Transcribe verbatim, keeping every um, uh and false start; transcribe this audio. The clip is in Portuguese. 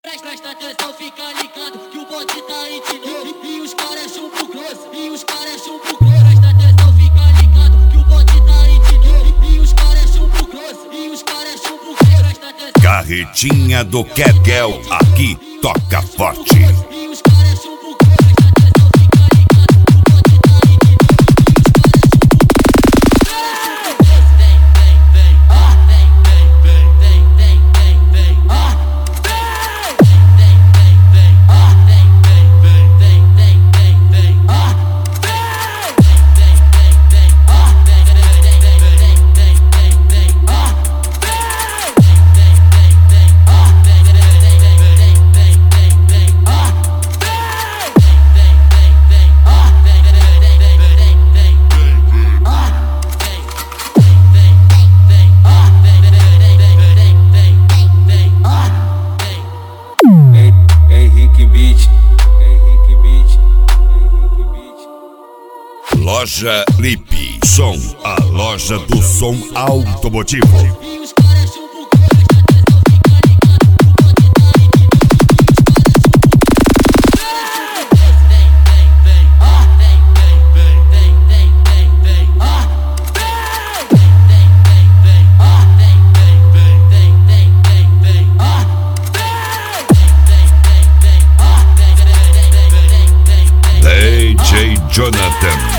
Presta atenção, fica ligado que o bonde tá intimando. E os caras chumbo grosso, e os caras chumbo grosso. Presta atenção, fica ligado que o bonde tá intimando. E os caras chumbo grosso, e os caras chumbo grosso. Presta atenção. Carretinha do Kekel, aqui toca forte. E os caras chumbo grosso. Presta atenção, fica ligado que o bonde tá intimando. E os caras chumbo grosso. Vem, vem, vem, ah, vem, vem, vem, vem, vem, vem, vem, ah. Loja Lipe, som, a loja do som automotivo. E os caras chumbo grosso. Presta atenção, fica ligado que o bonde tá intimando. Vem, vem, vem, ah, vem, vem, vem, vem, vem, vem, vem, ah, vem, vem, vem, vem, ah, vem, vem, vem, vem, vem, vem, vem, ah, vem, vem, vem, vem, ah, vem, vem, vem, vem, vem, vem, D J Jonathan.